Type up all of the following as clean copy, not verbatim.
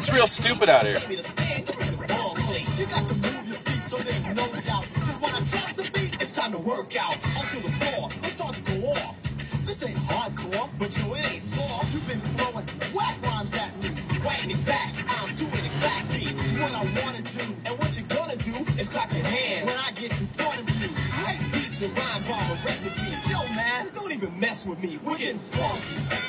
It's real stupid out here. You got to move your feet so there's no doubt. Cause when I drop the beat, it's time to work out. Onto the floor, let's start to go off. This ain't hardcore, but yo, it ain't soft. You've been throwing whack rhymes at me. Right and exact, I'm doing exactly what I wanna do. And what you're gonna do is clap your hands when I get in front of you. Hey, beats and rhymes are a recipe. Yo, man, don't even mess with me. We're getting funky.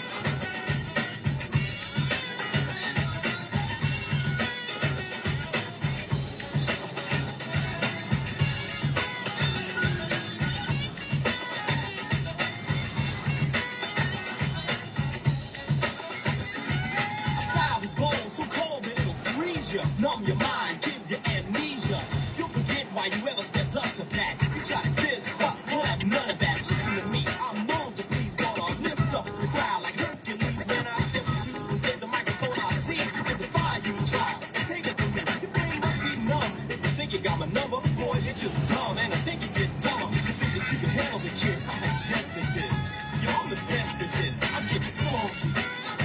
Numb your mind, give you amnesia. You'll forget why you ever stepped up to bat. You try to diss, but we'll have none of that. Listen to me, I'm known to please God. I'll lift up the crowd like Hercules. When I step into the stage, the microphone I'll seize and defy you, child. And take it from me, your brain must be numb. If you think you got my number, boy, it's just dumb. And I think you get dumber to think that you can handle the kid. I adjusted this. Yo, I'm the best at this. I'm getting funky.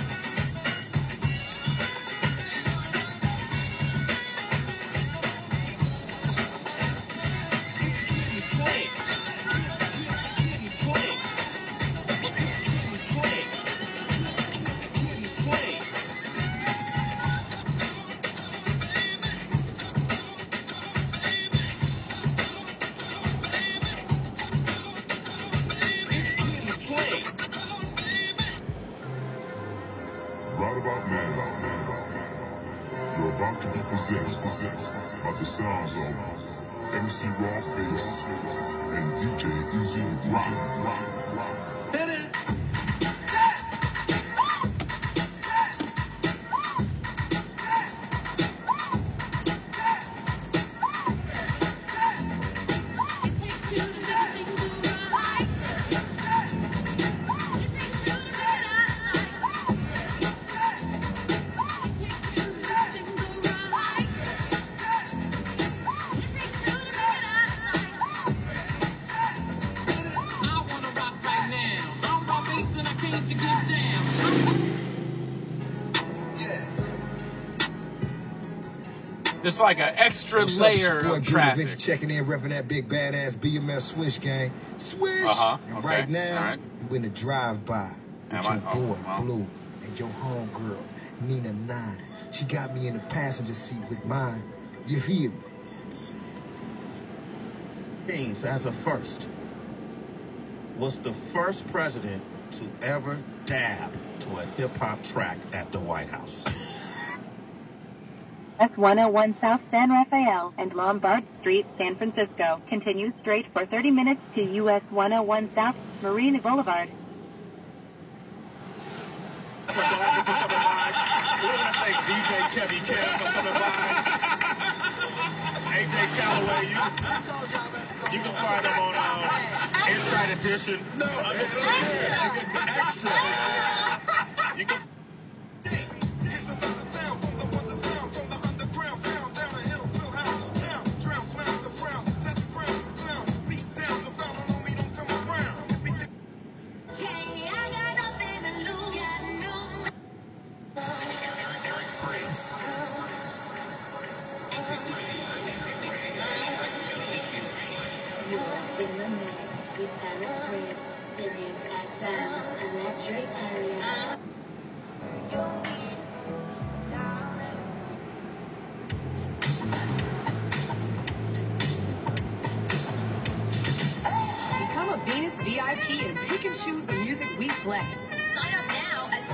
Right about now, you're about to be possessed by the sounds of MC Rawface and DJ Easy Rock. Hit it! There's like an extra layer of traffic. Checking in, repping that big badass BMF Swish gang. Swish! And Okay. right now, All right. you in the drive-by with your boy, Blue, and your homegirl, Nina 9. She got me in the passenger seat with mine. You feel me? Kings, as a first, was the first president to ever dab to a hip-hop track at the White House. S101 South San Rafael and Lombard Street, San Francisco. Continue straight for 30 minutes to US 101 South Marina Boulevard. We're going to thank DJ Kevy Kev for coming by. AJ Calloway, you can find him on Inside Edition. No, extra. You can. Become a Venus VIP and pick and choose the music we play. Sign up now at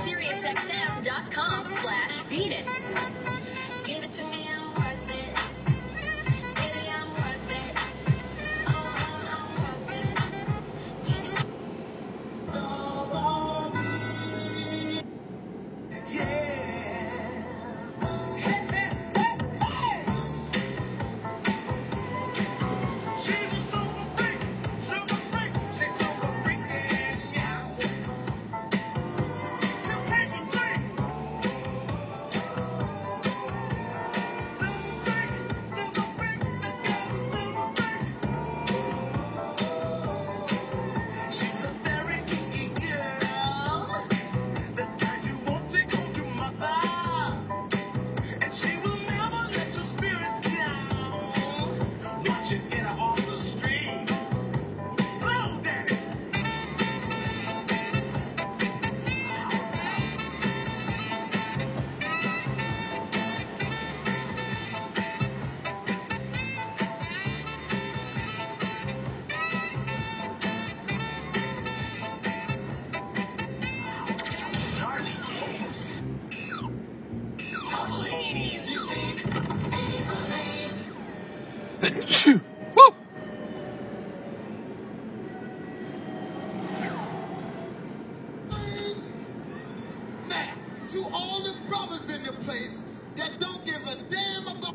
SiriusXM.com/Venus. Give it to me, I'm worth it. Baby, I'm worth it. Oh, I'm worth it. Give it. Woo! Now, to all the brothers in the place that don't give a damn about.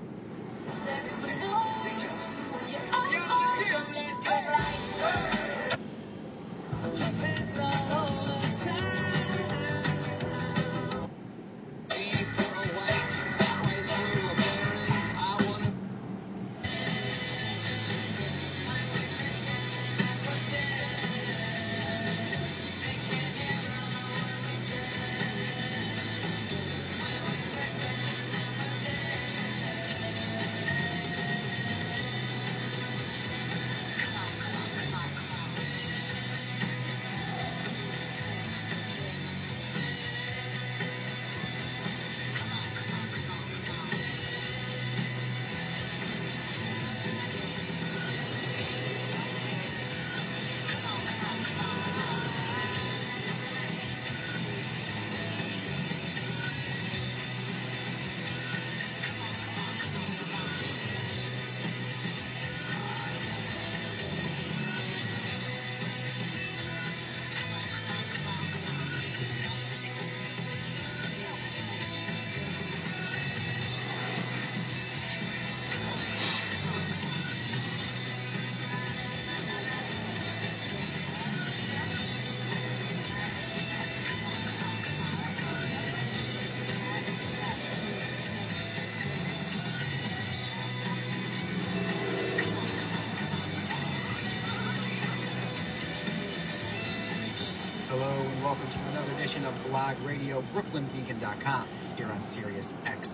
Hello and welcome to another edition of Blog Radio, BrooklynVegan.com, here on Sirius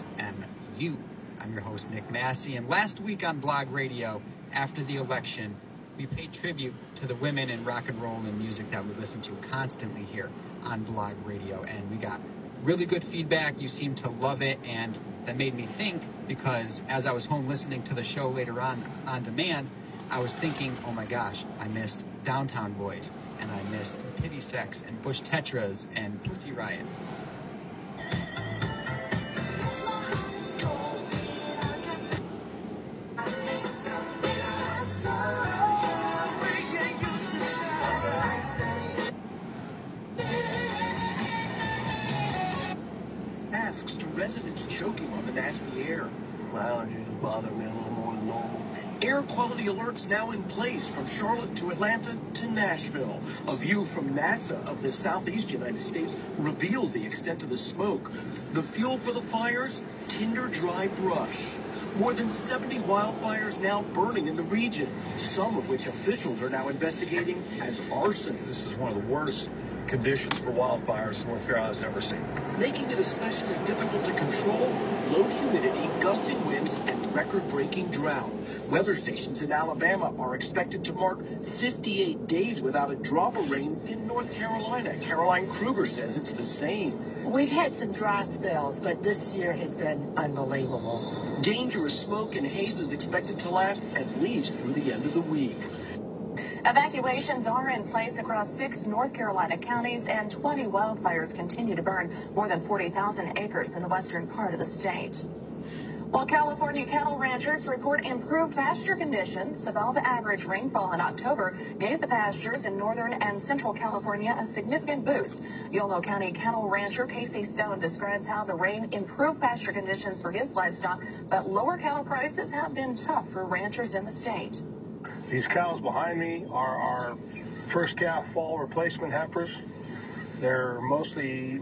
XMU. I'm your host, Nick Massey, and last week on Blog Radio, after the election, we paid tribute to the women in rock and roll and music that we listen to constantly here on Blog Radio, and we got really good feedback. You seemed to love it, and that made me think, because as I was home listening to the show later on demand, I was thinking, oh my gosh, I missed Downtown Boys, and I missed Pity Sex and Bush Tetras and Pussy Riot. Asks, do residents choking on the nasty air? My allergies bother me a little more than normal. Air quality alerts now in place from Charlotte to Atlanta to Nashville. A view from NASA of the southeast United States reveals the extent of the smoke. The fuel for the fires? Tinder dry brush. More than 70 wildfires now burning in the region, some of which officials are now investigating as arson. This is one of the worst conditions for wildfires North Carolina's ever seen. Making it especially difficult to control, low humidity, gusting winds, and record-breaking drought. Weather stations in Alabama are expected to mark 58 days without a drop of rain in North Carolina. Caroline Kruger says it's the same. We've had some dry spells, but this year has been unbelievable. Dangerous smoke and haze is expected to last at least through the end of the week. Evacuations are in place across 6 North Carolina counties, and 20 wildfires continue to burn more than 40,000 acres in the western part of the state. While California cattle ranchers report improved pasture conditions, above average rainfall in October gave the pastures in northern and central California a significant boost. Yolo County cattle rancher Casey Stone describes how the rain improved pasture conditions for his livestock, but lower cattle prices have been tough for ranchers in the state. These cows behind me are our first calf fall replacement heifers. They're mostly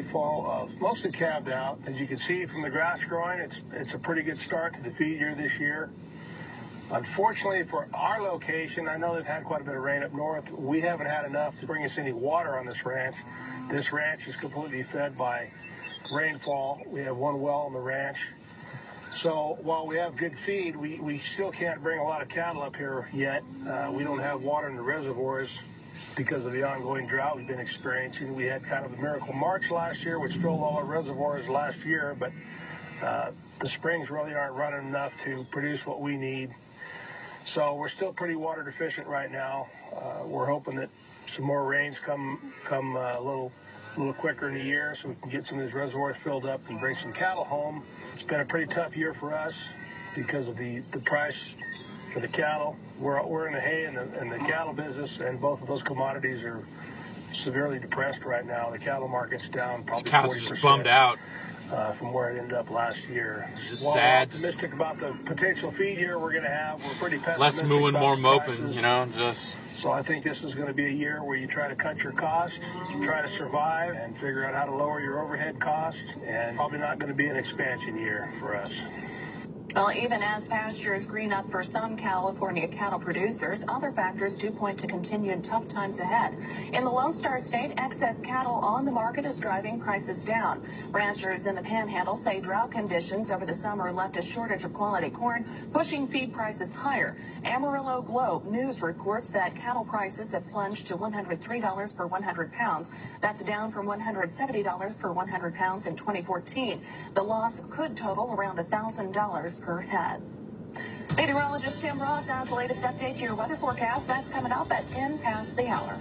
calved out. As you can see from the grass growing, it's a pretty good start to the feed year this year. Unfortunately for our location, I know they've had quite a bit of rain up north. We haven't had enough to bring us any water on this ranch. This ranch is completely fed by rainfall. We have one well on the ranch. So while we have good feed, we still can't bring a lot of cattle up here yet. We don't have water in the reservoirs because of the ongoing drought we've been experiencing. We had kind of a miracle March last year, which filled all our reservoirs last year, but the springs really aren't running enough to produce what we need. So we're still pretty water deficient right now. We're hoping that some more rains come a little quicker in the year so we can get some of these reservoirs filled up and bring some cattle home. It's been a pretty tough year for us because of the price for the cattle. We're in the hay and the cattle business, and both of those commodities are severely depressed right now. The cattle market's down probably 40%. Just bummed out. From where it ended up last year. Just While sad. We're optimistic about the potential feed here we're going to have. We're pretty pessimistic. Less mooing, about more the moping, prices. you know, just. So I think this is going to be a year where you try to cut your costs, try to survive, and figure out how to lower your overhead costs. And probably not going to be an expansion year for us. Well, even as pastures green up for some California cattle producers, other factors do point to continued tough times ahead. In the Lone Star State, excess cattle on the market is driving prices down. Ranchers in the Panhandle say drought conditions over the summer left a shortage of quality corn, pushing feed prices higher. Amarillo Globe News reports that cattle prices have plunged to $103 per 100 pounds. That's down from $170 per 100 pounds in 2014. The loss could total around $1,000 per head. Meteorologist Tim Ross has the latest update to your weather forecast. That's coming up at 10 past the hour.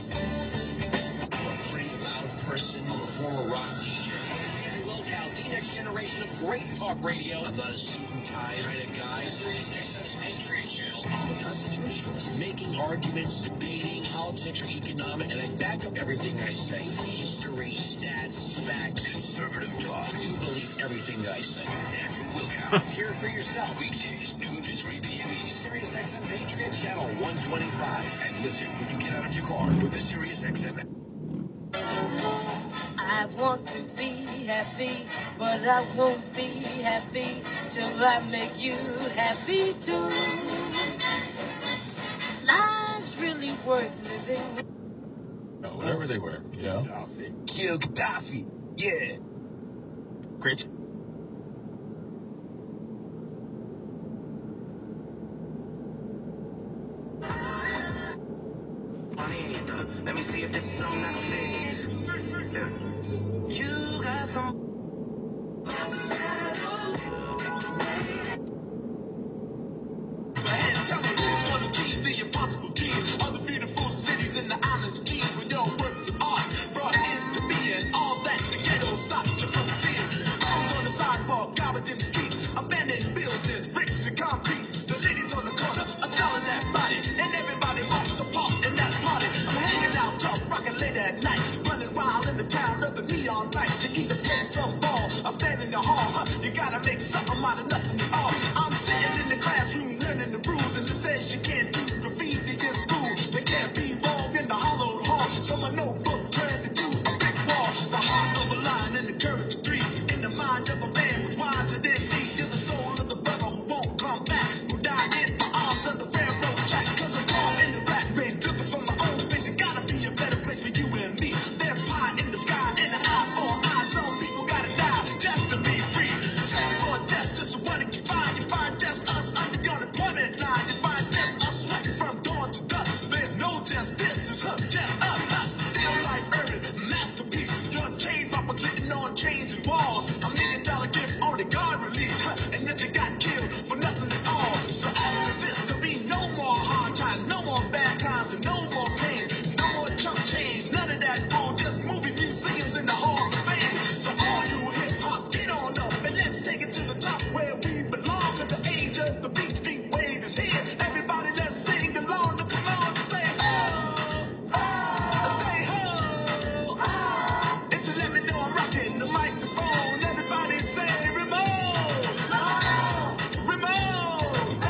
A pretty loud person, I'm a former rock DJ. Local, the next generation of great talk radio. I'm not a suit and tie kind of guy. Sirius XM Patriot Channel. I'm a constitutionalist, making arguments, debating politics or economics, and I back up everything I say. History, stats, facts, conservative talk. You believe everything I say. Hear it for yourself. Weekdays, 2 to 3 p.m. East. Sirius XM Patriot Channel 125. And listen when you get out of your car with the Sirius XM. I want to be happy, but I won't be happy till I make you happy too. Life's really worth living. Whatever they were, you know. Kill Gaddafi. Yeah. Great. Let me see if this is on that phase. You got some. And tell me who's gonna achieve the impossible key of the beautiful cities and the islands, keys when your works of art brought into being all that the ghetto stopped you from seeing. Homes on the sidewalk, garbage in the street, abandoned buildings, bricks and concrete. The ladies on the corner are selling that body, and everybody wants a part in that party. I'm hanging out, tough, rocking late at night, running wild in the town of the neon lights. You either play some ball or stand in the hall. You gotta make something out of nothing at all. I'm sitting in the classroom learning the rules, and it says you can't do graffiti in school. They can't be wrong in the hollowed hall. So my notebook turned into a big wall. The heart of a lion and the courage of three. In the mind of a man who's wiser than me. You're the soul of the brother who won't come back, who died in the arms of the railroad track. Cause I'm born in the rat race, looking for my own space. It gotta be a better place for you and me. There's pie in the sky and an eye for an eye. Some people gotta die just to be free. Stand for justice, what did you find? You find just us under the unemployment line. You find just us sweating from dawn to dusk. There's no justice, it's just us. Still life urban, masterpiece. You're chain robber, clicking on chains and walls. $1 million gift on the guard relief. And yet you got killed for nothing at all. So after this, there'll be no more hard times, no more bad times, and no more pain. No more chump change, none of that bull. Just movie museums in the Hall of Fame. So all you hip hops, get on up and let's take it to the top where we belong. At the age of the Beat Street wave is here. Everybody, let's sing along. Look, come on and say oh, oh, say ho, oh. It's a let me know I'm rocking the microphone. Everybody say remote, oh, remote,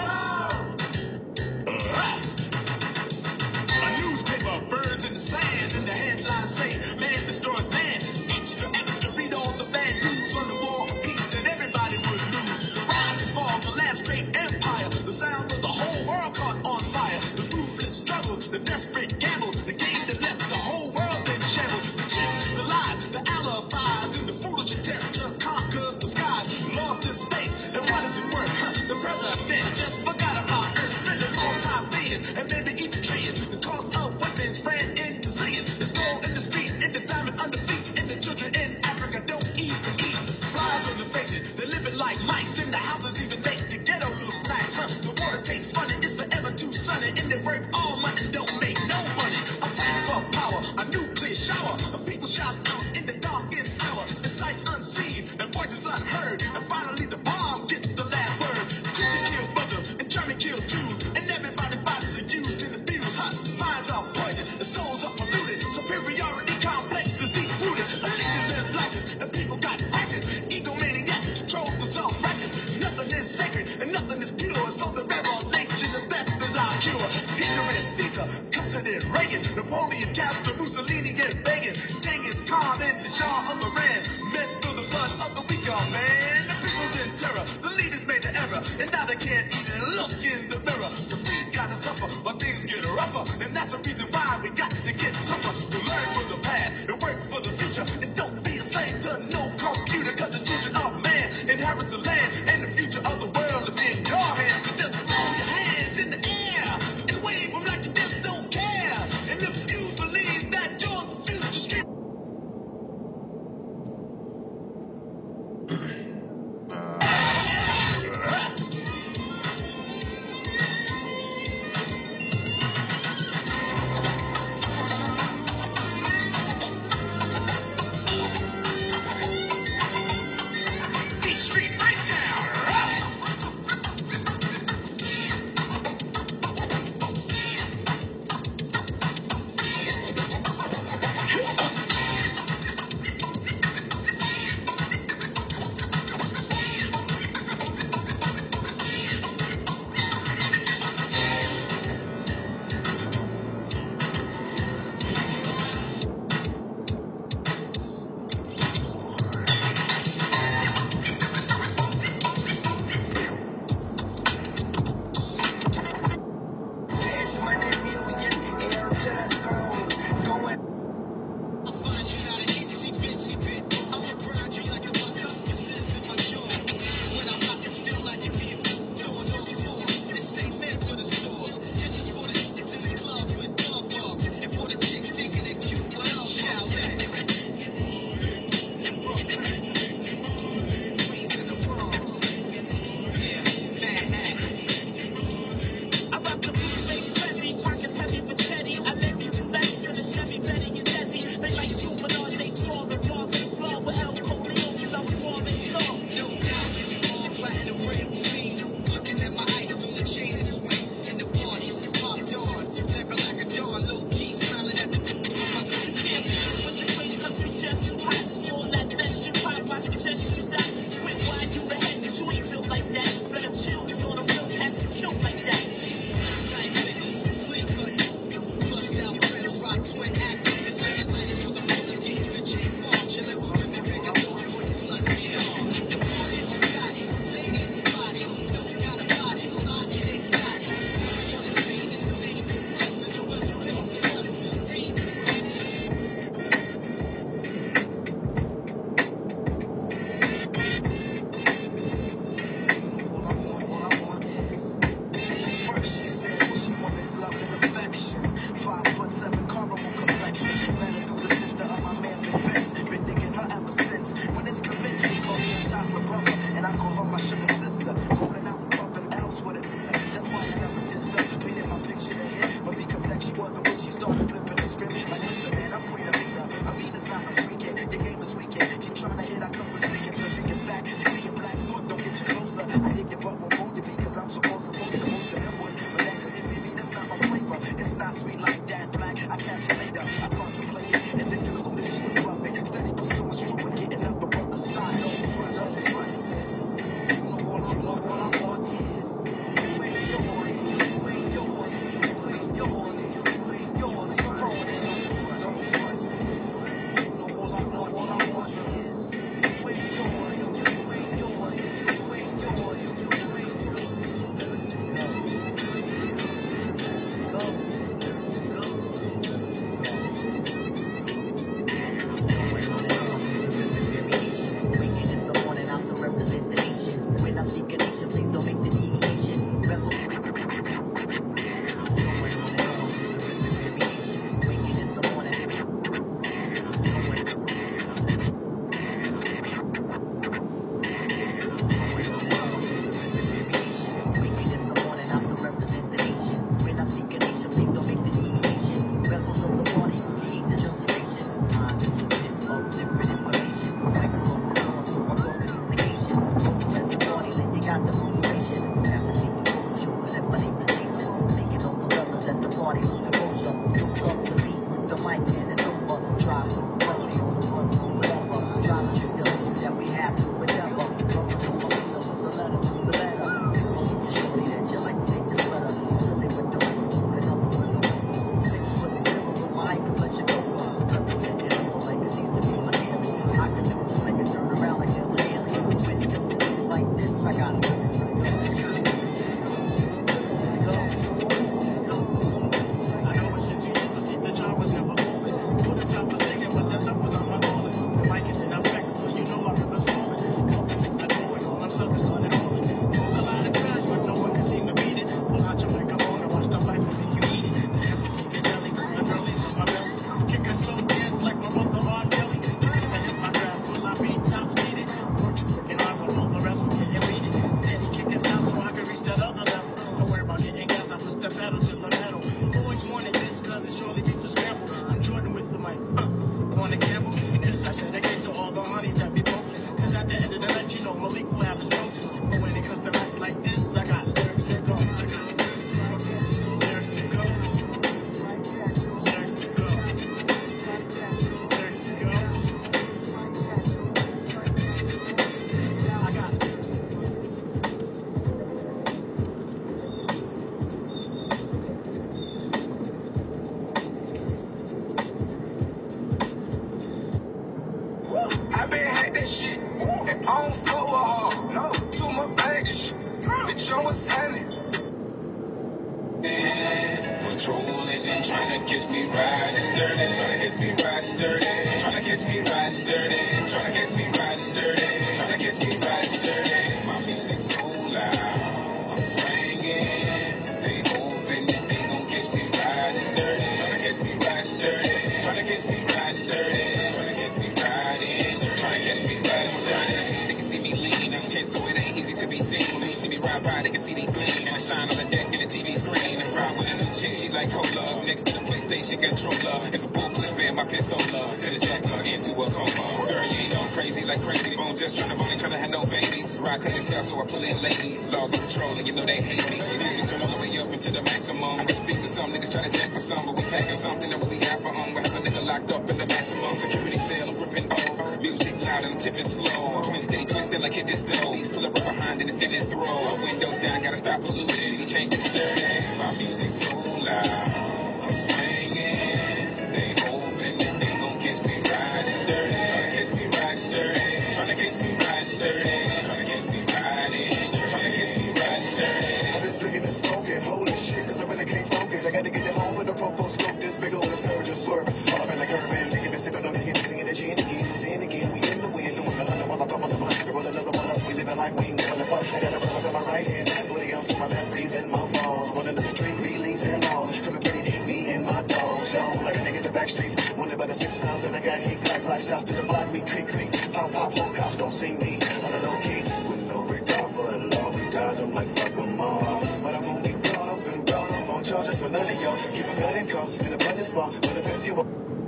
oh. A newspaper burns in the sand and the headlines say man destroys man. Extra, extra, read all the bad news on the war of peace that everybody would lose. The rise and fall, the last great empire, the sound of the whole world caught on fire. The ruthless struggle, the desperate gamble, the game that left the whole world in shambles. The chicks, the lies, the alibis, and the foolish attempt to conquer the skies. Lost in space, and what does it worth? The president just forgot about Earth, spending more time paying, and maybe even trading. The cost of weapons ran into zillion. There's gold in the street, and there's diamond under feet, and the children in Africa don't even eat. Flies on the faces, they're living like mice, and the houses even make the ghetto look nice. The water tastes funny, it's forever too sunny, and they work all month and don't make no money. A fight for power, a nuclear shower, and people shout out in the darkest hour. The sight unseen, and voices unheard, and finally the bomb gets the last word. Christian killed brother, and Johnny killed Jews. Napoleon, Castro, Mussolini, and Reagan, Genghis Khan, and the Shah of Iran. Men spill the blood of the weak, oh man. The people's in terror, the leaders made the error, and now they can't even look in the mirror. Cause we gotta suffer while things get rougher, and that's the reason why we got to get tougher. To learn from the past and work for the future, and don't be a slave to no computer. Cause the children of man inherits the land, and the future of the world is in your hands. You just throw your hands in the air and wave them like you just don't care. And if you believe that you're the future, scream. know Malik will have a note. But when it comes to nights like this, I got lyrics to go. Lyrics to go. Lyrics to go. Lyrics to go. I got I been had that shit, and I don't fuck with her. Too much baggage, bitch, I was hanging. Patrolling and trying to catch me riding dirty, trying to catch me riding dirty, trying to catch me riding dirty, trying to catch me riding dirty, trying to catch me riding dirty. My music's so loud, I'm swinging. They hoping that they gon' catch me riding dirty, trying to catch me riding dirty, trying to catch me riding dirty, trying to catch me riding, trying to catch me riding dirty. They can see me lean, I'm tense, so it ain't easy to be seen. They see me ride by, they can see me clean, and I shine on the deck in the TV screen. And ride with a new chick, she like cola. Next to the PlayStation controller, it's a full clip and my pistola. Send a jacker into a coma. Girl, you ain't on crazy like crazy bone, just trying to money, trying to have no babies. Ride clean as hell, so I pull in ladies. Laws of control, and you know they hate me. Music turn all the way up into the maximum. Speak with some niggas try to jack for some, but we packing something that we have for We have a nigga locked up in the maximum security cell, ripping old. Music loud and tipping slow. Wednesday twisting like hit this dough. He's pull up right behind and it's in his throat. Windows down, gotta stop pollution. He changed it to dirty. My music's so loud, I'm swinging. They hoping that they gon' catch me riding dirty. Tryna catch me riding dirty. Tryna catch me riding dirty. Tryna catch me riding. Tryna catch me riding dirty. I've been drinking and smoking, holy shit, cause I really can't focus. I gotta get it home with the popo scope. This big old scourge just swerve. All up in the curb and nigga been sipping on the Hennessy and the gin again. Sin again, we in the wind. Doing another one, I'm on the block. Roll another one up, we living like we ain't giving a fuck. I got a brother in my right hand, everybody else in my left, freezing my balls. Running up the street, wheelies and all. Coming pretty deep, me and my dog. So like a nigga in the back streets. Wanted by the 6 times and I got hit black shots to the block. We creak, pop, whole cops don't see me. On a low key, with no regard for the law. We dodge them like fuck them all. But I won't get caught up and brought up on charges for none of y'all. Give a gun and come in a budget spot. But if you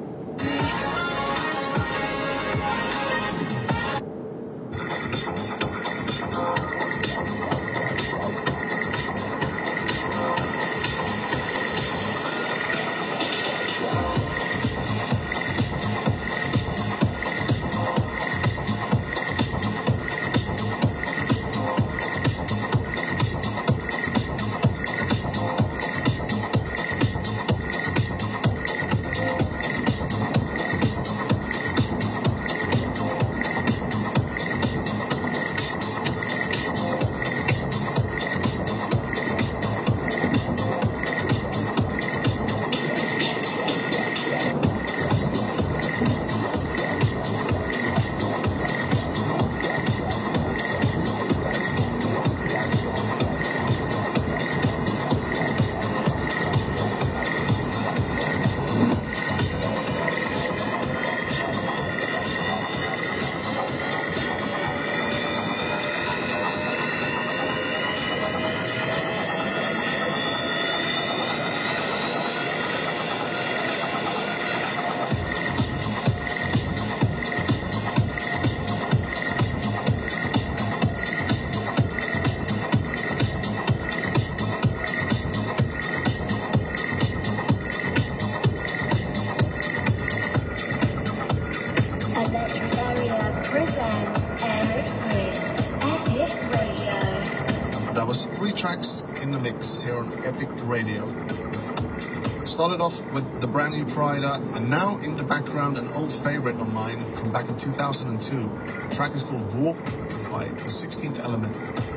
That was 3 tracks in the mix here on Epic Radio. Started off with the brand new Prida, and now in the background an old favorite of mine from back in 2002. The track is called Walk by The 16th Element.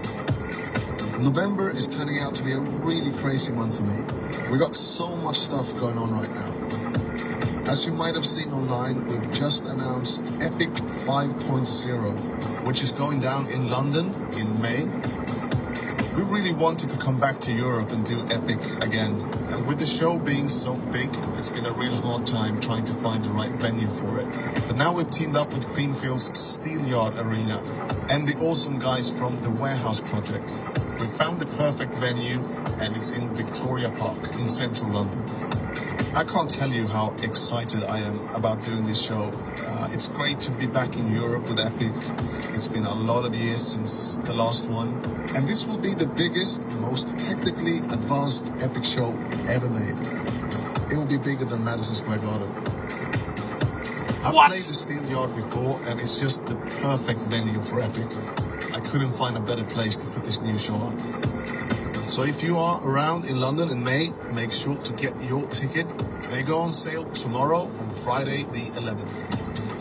November is turning out to be a really crazy month for me. We got so much stuff going on right now. As you might have seen online, we've just announced Epic 5.0, which is going down in London in May. We really wanted to come back to Europe and do Epic again. And with the show being so big, it's been a real hard time trying to find the right venue for it. But now we've teamed up with Greenfield's Steelyard Arena and the awesome guys from the Warehouse Project. We found the perfect venue, and it's in Victoria Park in central London. I can't tell you how excited I am about doing this show. It's great to be back in Europe with Epic. It's been a lot of years since the last one. And this will be the biggest, most technically advanced Epic show ever made. It will be bigger than Madison Square Garden. I've played the Steel Yard before, and it's just the perfect venue for Epic. I couldn't find a better place to put this new show on. So if you are around in London in May, make sure to get your ticket. They go on sale tomorrow on Friday the 11th.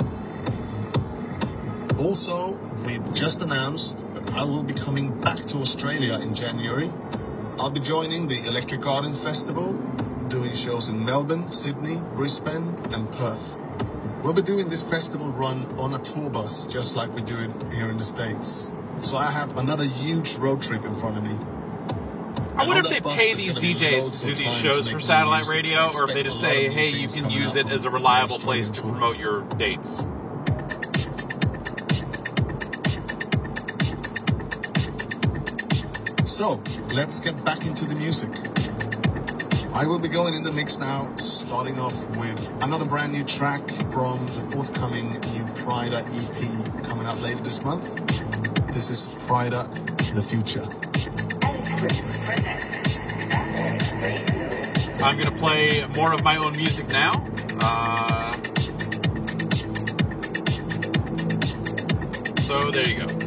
Also, we've just announced that I will be coming back to Australia in January. I'll be joining the Electric Garden Festival, doing shows in Melbourne, Sydney, Brisbane and Perth. We'll be doing this festival run on a tour bus, just like we do it here in the States. So I have another huge road trip in front of me. I wonder if they pay these DJs to do these shows for satellite radio, or if they just say, hey, you can use it as a reliable place to promote your dates. So, let's get back into the music. I will be going in the mix now, starting off with another brand new track from the forthcoming new Pryda EP coming out later this month. This is Pryda, The Future. I'm going to play more of my own music now. So there you go.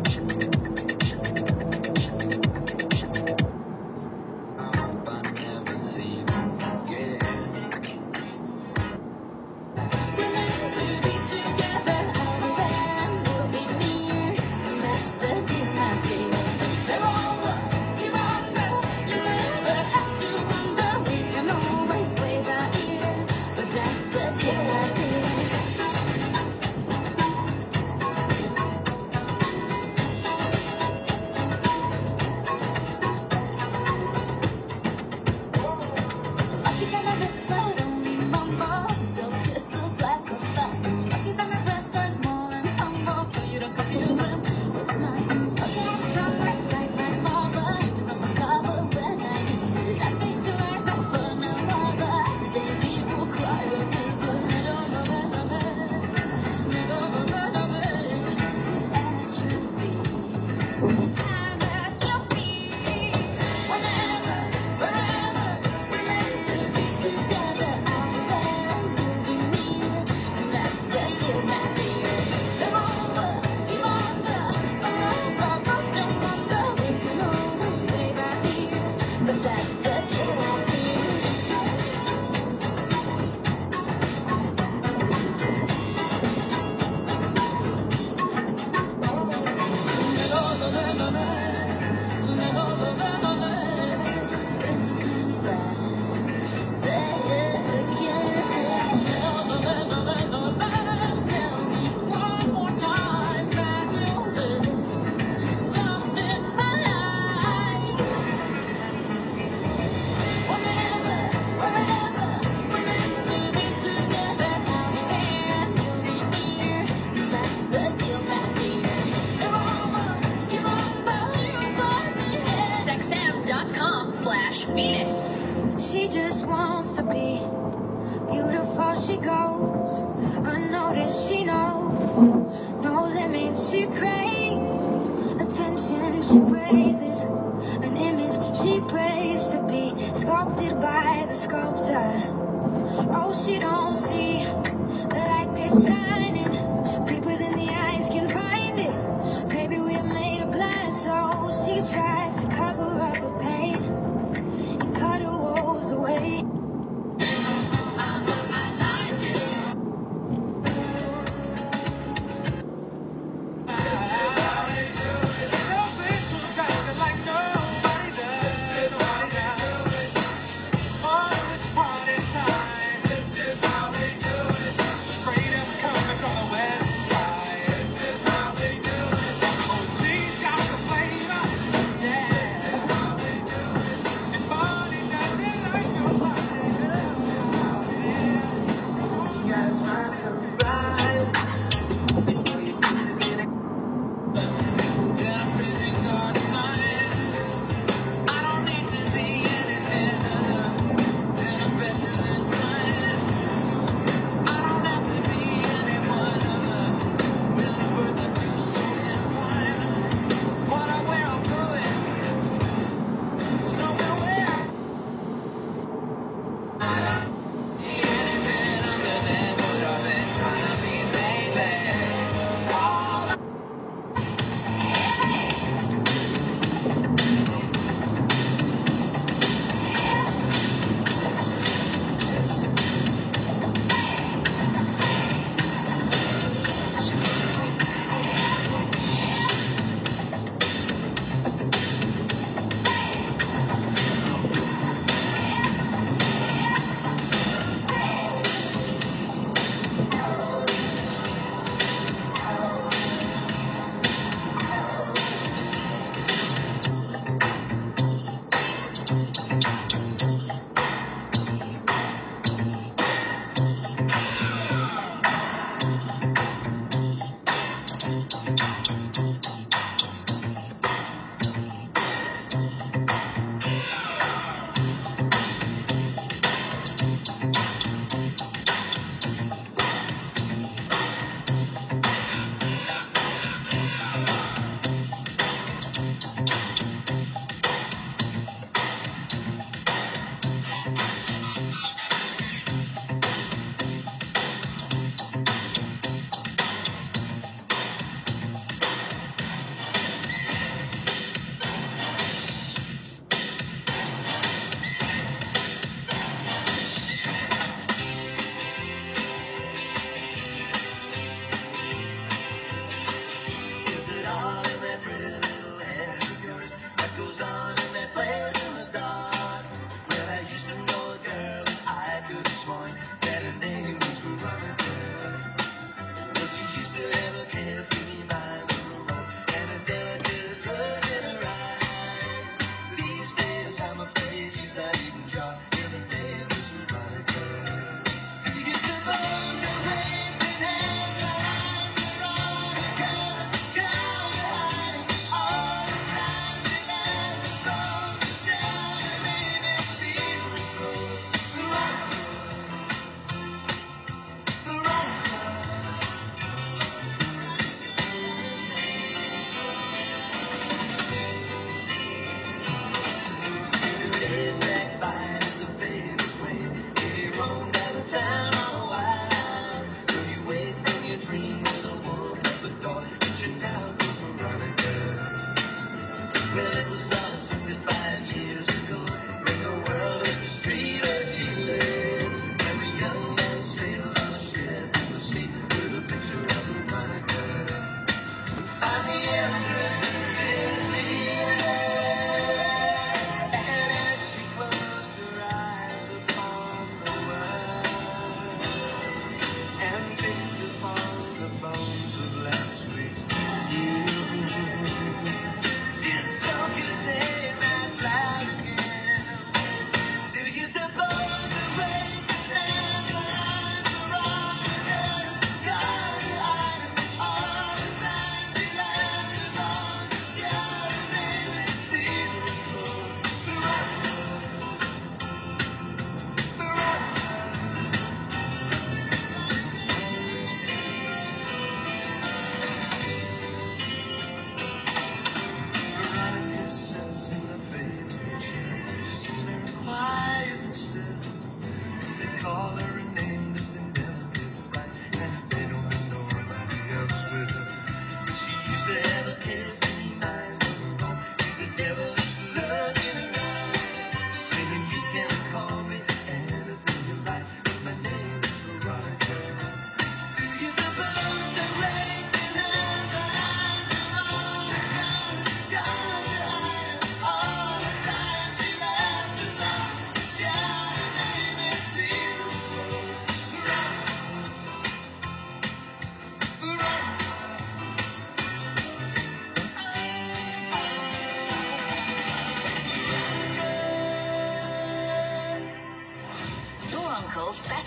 She just wants to be beautiful. She goes unnoticed. She knows no limits. She craves attention. She praises an image. She prays to be sculpted by the sculptor. Oh, she don't see the light that's shining deeper than the eyes can find it. Maybe we're made of blind souls. She tries to cover up her pain and cut her woes away. This is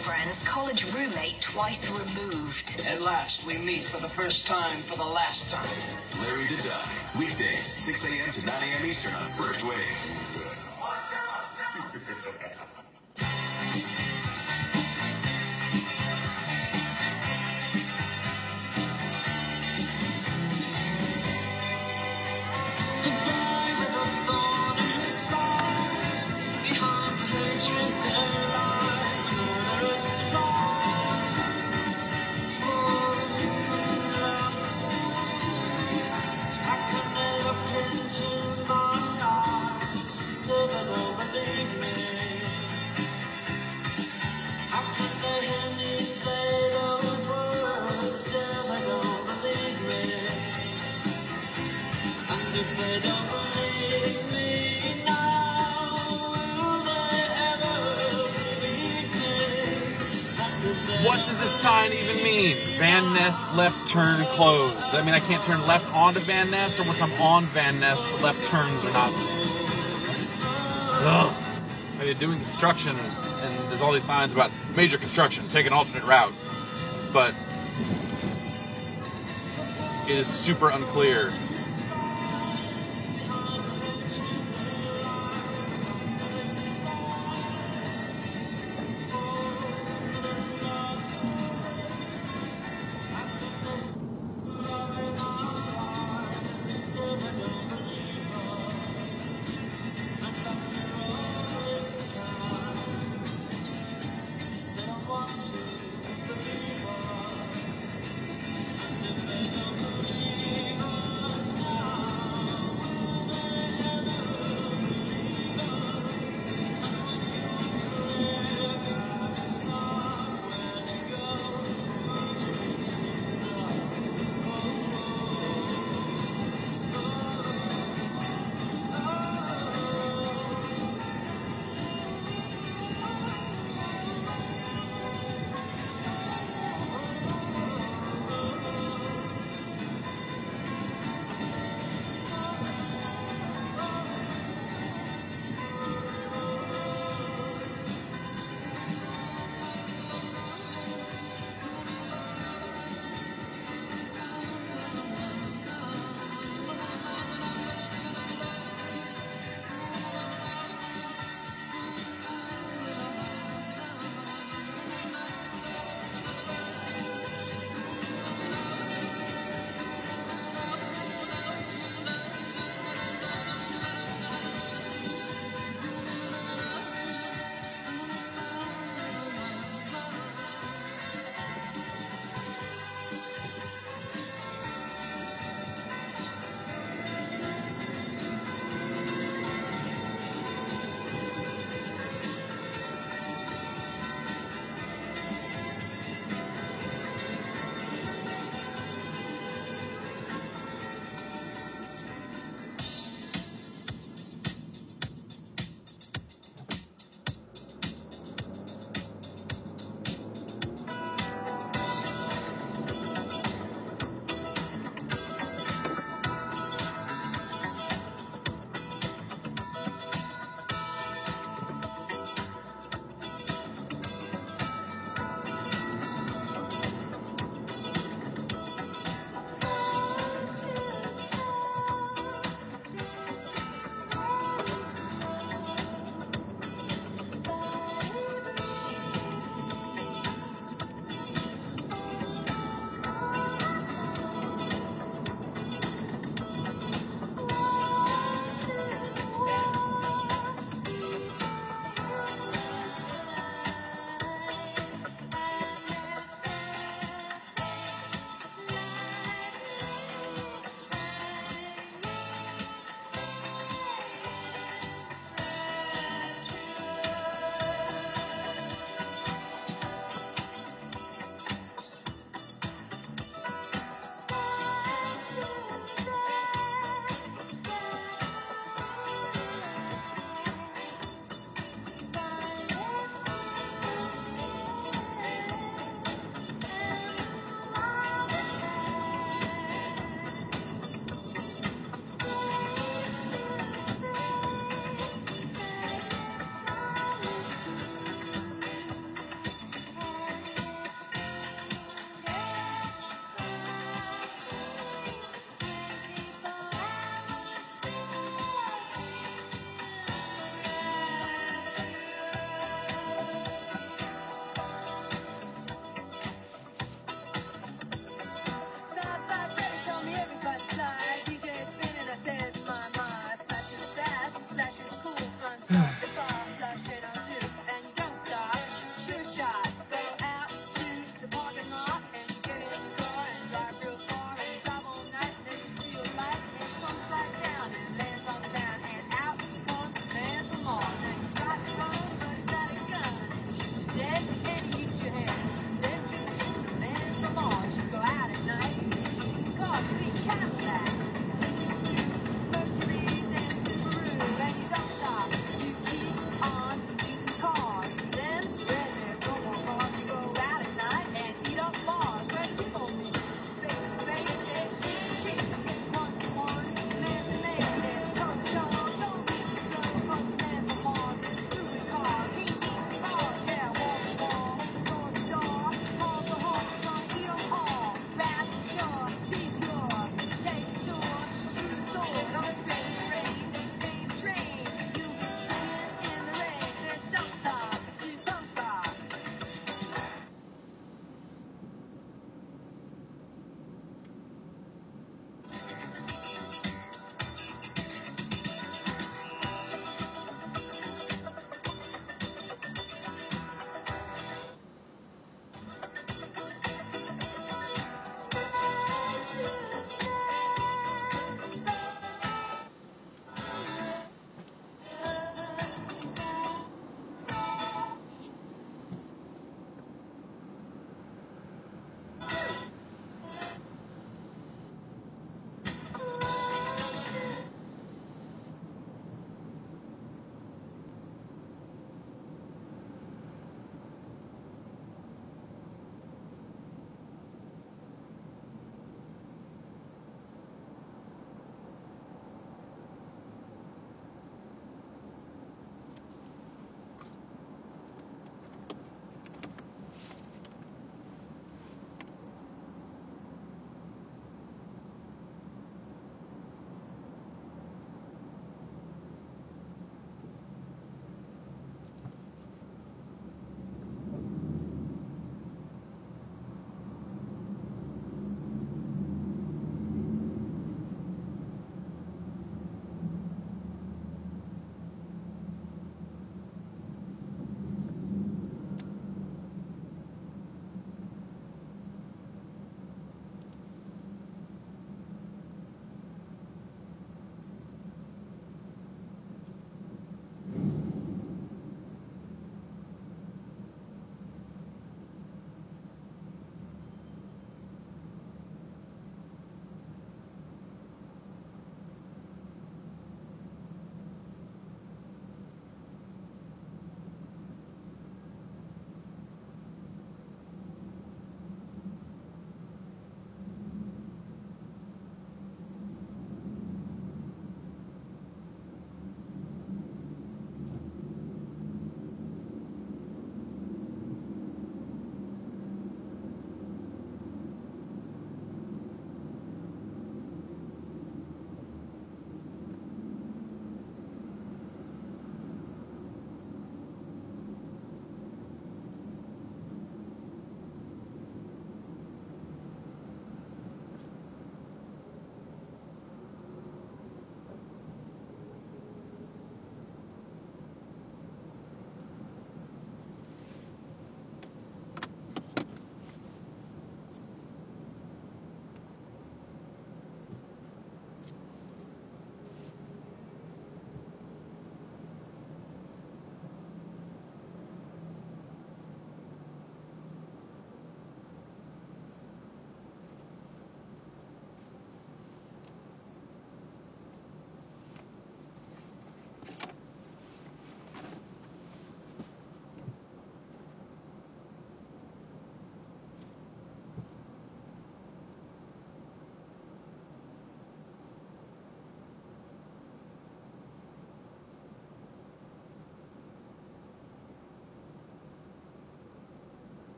friends, college roommate twice removed. At last, we meet for the first time for the last time. Larry the Duck. Weekdays, 6 a.m. to 9 a.m. Eastern on First Wave. What does this sign even mean? Van Ness left turn closed. I mean, I can't turn left onto Van Ness, or once I'm on Van Ness, the left turns are not. Ugh. I mean, you're doing construction, and there's all these signs about major construction, take an alternate route. But it is super unclear.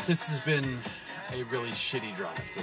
This has been a really shitty drive today.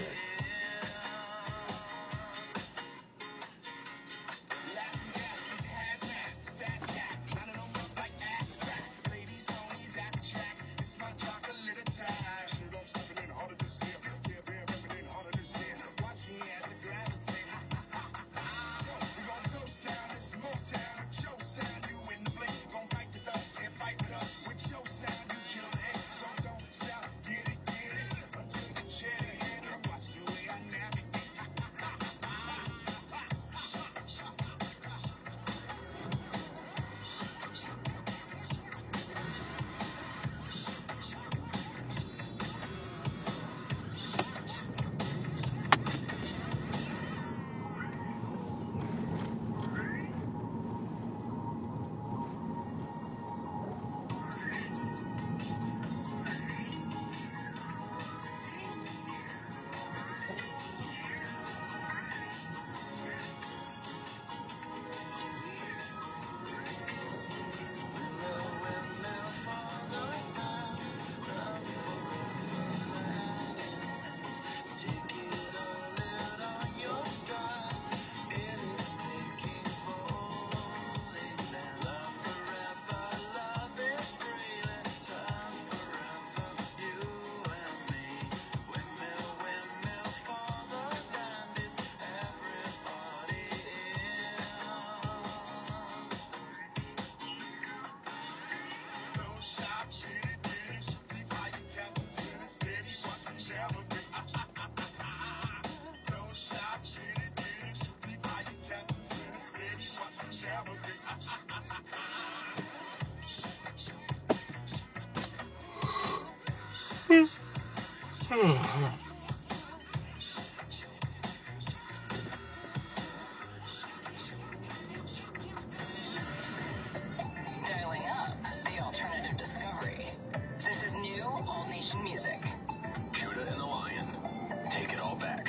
Dialing up the alternative discovery. This is new All Nation Music. Judah and the Lion. Take it all back.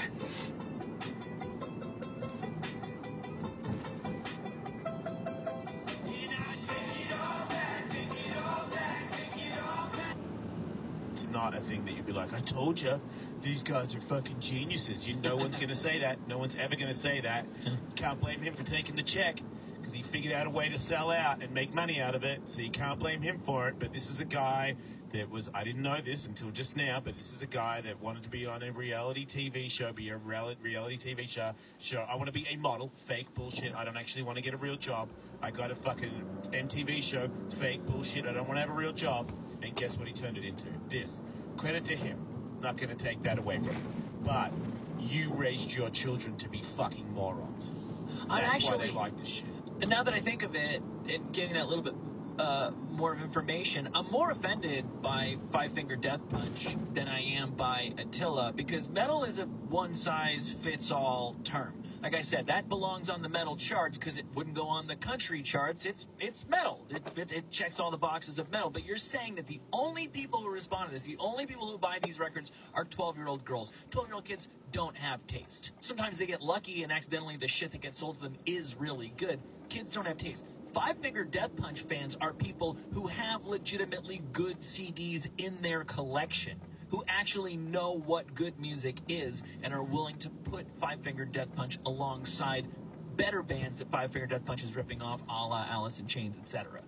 It's not a thing that you'd be like, I told you, these guys are fucking geniuses. No one's going to say that. No one's ever going to say that. Can't blame him for taking the check, because he figured out a way to sell out and make money out of it, so you can't blame him for it. But this is a guy that was, I didn't know this until just now, but this is a guy that wanted to be on a reality TV show, reality TV show. I want to be a model, fake bullshit. I don't actually want to get a real job. I got a fucking MTV show, fake bullshit. I don't want to have a real job. And guess what he turned it into? This. Credit to him. Not going to take that away from him. But you raised your children to be fucking morons. That's why they like this shit. Now that I think of it, and getting that little bit more of information, I'm more offended by Five Finger Death Punch than I am by Attila, because metal is a one-size-fits-all term. Like I said, that belongs on the metal charts because it wouldn't go on the country charts. It's metal. It checks all the boxes of metal. But you're saying that the only people who respond to this, the only people who buy these records are 12-year-old girls. 12-year-old kids don't have taste. Sometimes they get lucky and accidentally the shit that gets sold to them is really good. Kids don't have taste. Five Finger Death Punch fans are people who have legitimately good CDs in their collection, who actually know what good music is and are willing to put Five Finger Death Punch alongside better bands that Five Finger Death Punch is ripping off, a la Alice in Chains, etc.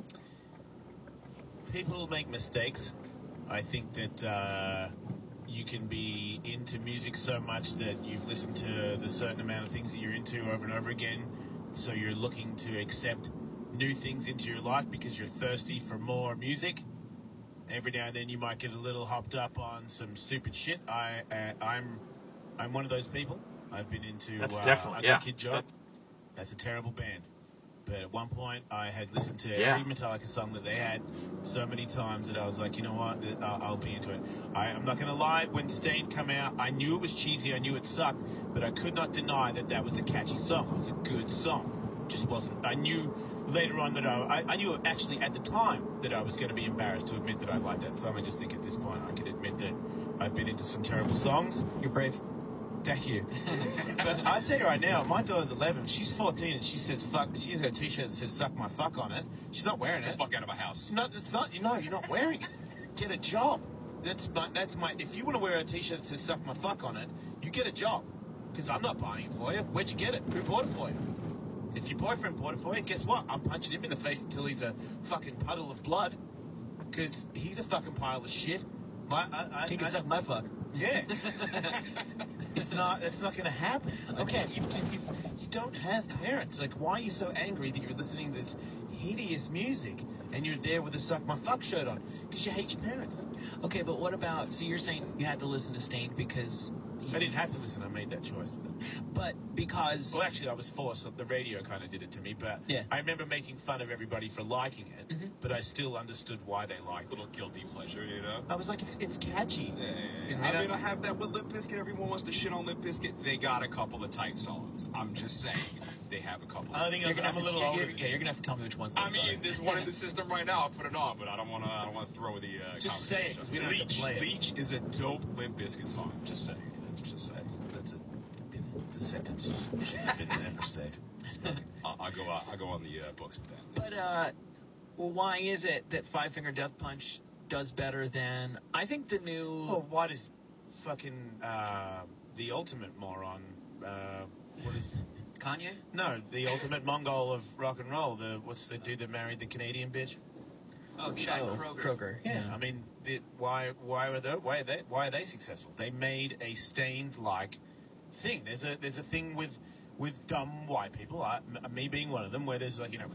People make mistakes. I think that you can be into music so much that you've listened to the certain amount of things that you're into over and over again, so you're looking to accept new things into your life because you're thirsty for more music. Every now and then you might get a little hopped up on some stupid shit. I'm one of those people. I've been into That's definitely, Ugly Kid Job. That's a terrible band. But at one point, I had listened to every Metallica song that they had so many times that I was like, you know what, I'll be into it. I'm not going to lie, when Stained came out, I knew it was cheesy, I knew it sucked, but I could not deny that that was a catchy song. It was a good song. It just wasn't. I knew later on that I knew actually at the time that I was going to be embarrassed to admit that I liked that song. I just think at this point I can admit that I've been into some terrible songs. You're brave. Thank you. But I'll tell you right now, my daughter's 11. She's 14 and she says fuck. She's got a t-shirt that says suck my fuck on it. She's not wearing it. Fuck out of my house. It's not, you're not wearing it. Get a job. That's my. If you want to wear a T-shirt that says "suck my fuck" on it, you get a job. Because I'm not buying it for you. Where'd you get it? Who bought it for you? If your boyfriend bought it for you, guess what? I'm punching him in the face until he's a fucking puddle of blood. Because he's a fucking pile of shit. He can suck my fuck. Yeah. It's not going to happen. Okay, you don't have parents. Like, why are you so angry that you're listening to this hideous music and you're there with a "suck my fuck" shirt on? Because you hate your parents. Okay, but what about, so you're saying you had to listen to Stained because... I didn't have to listen. I made that choice. But because... Well, actually, I was forced. The radio kind of did it to me. But yeah. I remember making fun of everybody for liking it. Mm-hmm. But I still understood why they liked it. Little guilty pleasure, you know? I was like, it's catchy. Yeah. I mean, I have that with Limp Bizkit. Everyone wants to shit on Limp Bizkit. They got a couple of tight songs. I'm just saying. They have a couple. I think I'm a little older. Yeah, you're going to have to tell me which ones I mean, there's one in the system right now. I'll put it on, but I don't want to throw the just say it, because we don't have to play it. Leech is a dope Limp Bizkit song. Just saying. That's a sentence you should have never said. I go on the books with that. But well, why is it that Five Finger Death Punch does better than? I think the new. Well, why does fucking the ultimate moron? What is Kanye? No, the ultimate Mongol of rock and roll. What's the dude that married the Canadian bitch? Oh, Chad Kroger. Yeah, I mean, why are they successful? They made a Stained-like thing. There's a thing with dumb white people, me being one of them, where there's like, you know,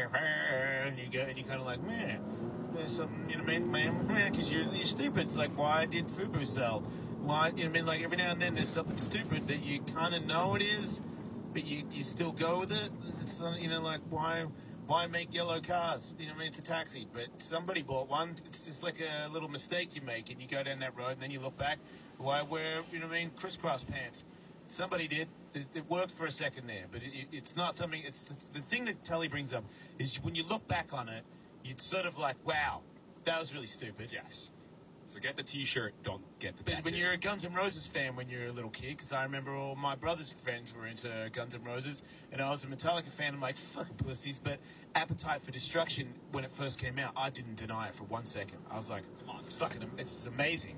and you go and you kind of like, man, there's something, you know what I mean, man, because you're stupid. It's like, why did FUBU sell? Why, you know what I mean? Like every now and then there's something stupid that you kind of know it is, but you still go with it. It's you know, like why make yellow cars? You know what I mean? It's a taxi, but somebody bought one. It's just like a little mistake you make, and you go down that road, and then you look back. Why wear, you know what I mean, crisscross pants? Somebody did. It worked for a second there, but it's not something. It's the thing that Tully brings up is when you look back on it, you'd sort of like, wow, that was really stupid. Yes. So get the T-shirt, don't get the tattoo. When you're a Guns N' Roses fan when you're a little kid, because I remember all my brother's friends were into Guns N' Roses, and I was a Metallica fan. I'm like, fucking pussies. But Appetite for Destruction, when it first came out, I didn't deny it for 1 second. I was like, fucking, it's amazing.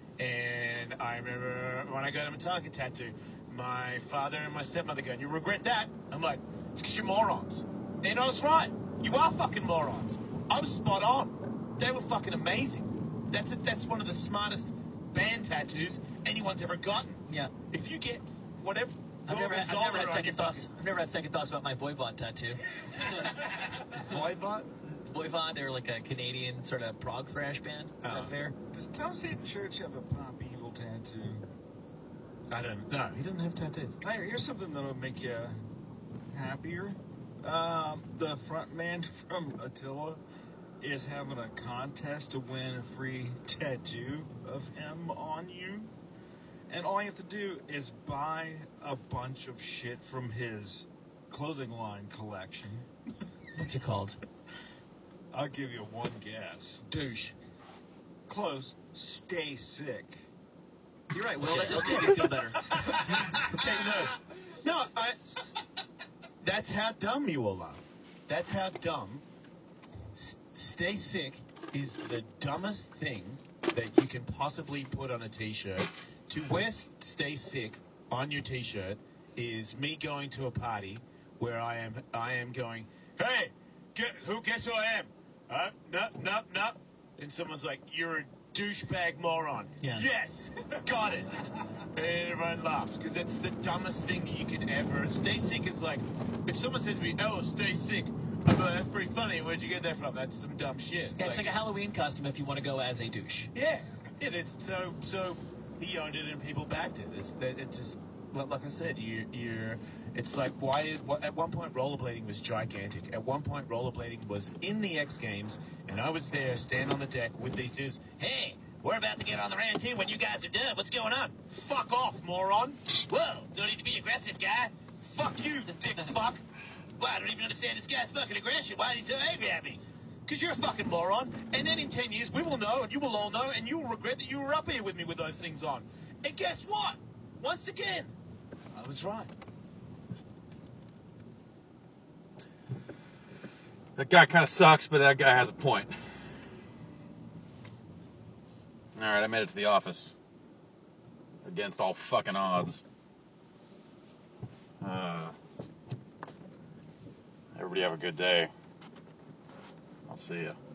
And I remember when I got a Metallica tattoo, my father and my stepmother going, you regret that? I'm like, it's because you're morons. And I was right. You are fucking morons. I was spot on. They were fucking amazing. That's one of the smartest band tattoos anyone's ever gotten. Yeah. If you get whatever... I've never had second thoughts about my Voivod tattoo. Voivod? Voivod, they're like a Canadian sort of prog thrash band. Is that fair? Does Tell Satan Church have a Pop Evil tattoo? I don't know. He doesn't have tattoos. Here's something that'll make you happier. The front man from Attila is having a contest to win a free tattoo of him on you. And all you have to do is buy a bunch of shit from his clothing line collection. What's it called? I'll give you one guess. Douche. Close. Stay sick. You're right, Will. That does make me feel better. Okay, no, that's how dumb you all are. That's how dumb. Stay sick is the dumbest thing that you can possibly put on a T-shirt. To wear Stay Sick on your T-shirt is me going to a party where I am going, hey, guess who I am? No. And someone's like, you're a douchebag moron. Yeah. Yes, got it. And everyone laughs because that's the dumbest thing that you can ever. Stay sick is like, if someone says to me, oh, stay sick, I'm like, that's pretty funny. Where'd you get that from? That's some dumb shit. It's like a Halloween costume if you want to go as a douche. Yeah. It's so he owned it and people backed it. It just, like I said, it's like, at one point rollerblading was gigantic. At one point rollerblading was in the X Games, and I was there, stand on the deck with these dudes. Hey, we're about to get on the round team when you guys are done. What's going on? Fuck off, moron. Whoa, don't need to be aggressive, guy. Fuck you, dick fuck. Well, I don't even understand this guy's fucking aggression. Why is he so angry at me? Because you're a fucking moron. And then in 10 years, we will know, and you will all know, and you will regret that you were up here with me with those things on. And guess what? Once again, I was right. That guy kind of sucks, but that guy has a point. Alright, I made it to the office. Against all fucking odds. Everybody have a good day. I'll see ya.